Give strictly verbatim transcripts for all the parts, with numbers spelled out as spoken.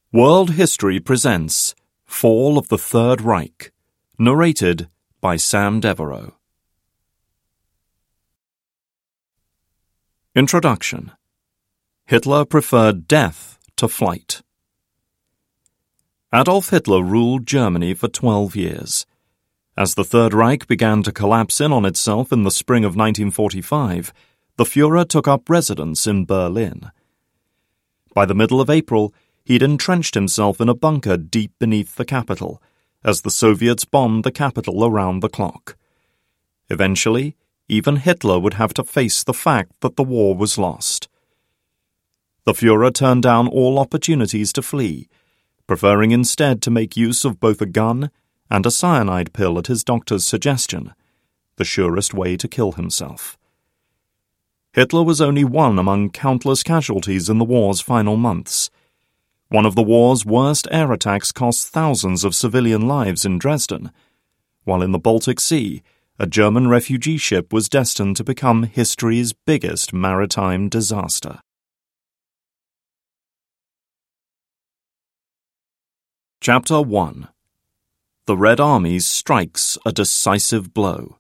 World History presents Fall of the Third Reich, narrated by Sam Devereaux. Introduction. Hitler preferred death to flight. Adolf Hitler ruled Germany for twelve years. As the Third Reich began to collapse in on itself in the spring of nineteen forty-five, the Führer took up residence in Berlin. By the middle of April, he'd entrenched himself in a bunker deep beneath the capital, as the Soviets bombed the capital around the clock. Eventually, even Hitler would have to face the fact that the war was lost. The Führer turned down all opportunities to flee, preferring instead to make use of both a gun and a cyanide pill at his doctor's suggestion, the surest way to kill himself. Hitler was only one among countless casualties in the war's final months. One of the war's worst air attacks cost thousands of civilian lives in Dresden, while in the Baltic Sea, a German refugee ship was destined to become history's biggest maritime disaster. Chapter one. The Red Army strikes a decisive blow.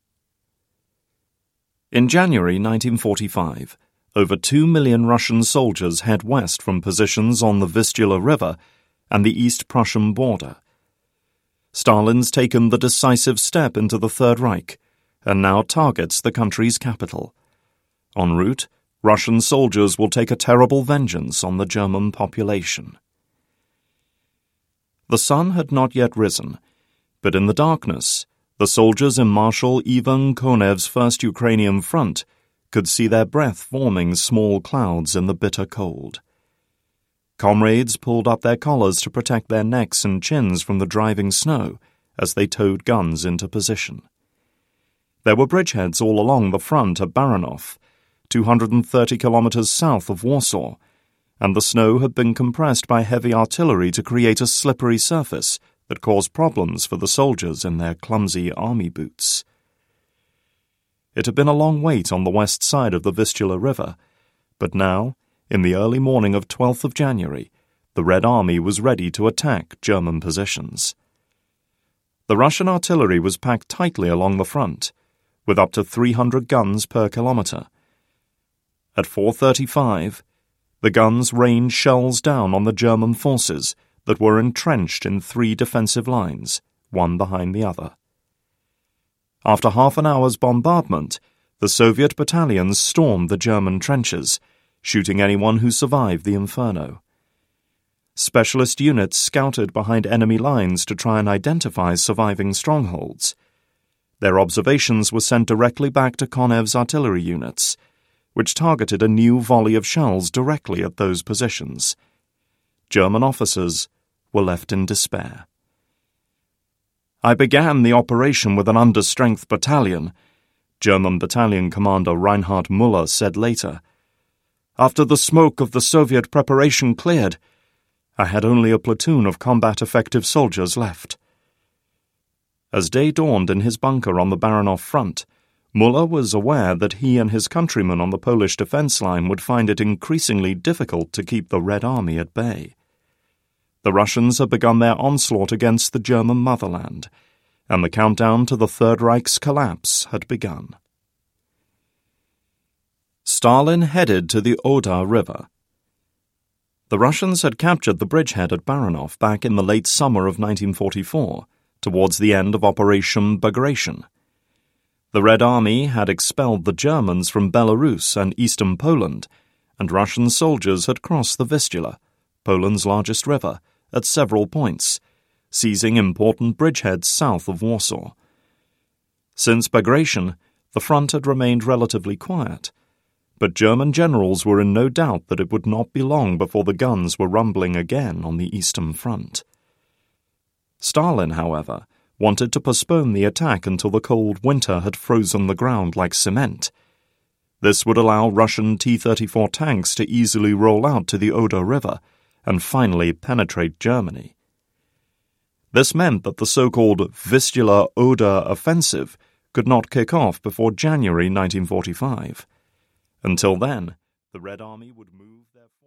In January nineteen forty-five, over two million Russian soldiers head west from positions on the Vistula River and the East Prussian border. Stalin's taken the decisive step into the Third Reich and now targets the country's capital. En route, Russian soldiers will take a terrible vengeance on the German population. The sun had not yet risen, but in the darkness, the soldiers in Marshal Ivan Konev's First Ukrainian Front could see their breath forming small clouds in the bitter cold. Comrades pulled up their collars to protect their necks and chins from the driving snow as they towed guns into position. There were bridgeheads all along the front at Baranov, two hundred thirty kilometers south of Warsaw, and the snow had been compressed by heavy artillery to create a slippery surface that caused problems for the soldiers in their clumsy army boots. It had been a long wait on the west side of the Vistula River, but now, in the early morning of twelfth of January, the Red Army was ready to attack German positions. The Russian artillery was packed tightly along the front, with up to three hundred guns per kilometer. At four thirty-five, the guns rained shells down on the German forces that were entrenched in three defensive lines, one behind the other. After half an hour's bombardment, the Soviet battalions stormed the German trenches, shooting anyone who survived the inferno. Specialist units scouted behind enemy lines to try and identify surviving strongholds. Their observations were sent directly back to Konev's artillery units, which targeted a new volley of shells directly at those positions. German officers were left in despair. I began the operation with an understrength battalion, German battalion commander Reinhard Müller said later. After the smoke of the Soviet preparation cleared, I had only a platoon of combat-effective soldiers left. As day dawned in his bunker on the Baranov front, Müller was aware that he and his countrymen on the Polish defense line would find it increasingly difficult to keep the Red Army at bay. The Russians had begun their onslaught against the German motherland, and the countdown to the Third Reich's collapse had begun. Stalin headed to the Oder River. The Russians had captured the bridgehead at Baranov back in the late summer of nineteen forty-four, towards the end of Operation Bagration. The Red Army had expelled the Germans from Belarus and eastern Poland, and Russian soldiers had crossed the Vistula, Poland's largest river, at several points, seizing important bridgeheads south of Warsaw. Since Bagration, the front had remained relatively quiet, but German generals were in no doubt that it would not be long before the guns were rumbling again on the Eastern Front. Stalin, however, wanted to postpone the attack until the cold winter had frozen the ground like cement. This would allow Russian T thirty-four tanks to easily roll out to the Oder River and finally penetrate Germany. This meant that the so-called Vistula-Oder offensive could not kick off before January nineteen forty-five. Until then, the Red Army would move their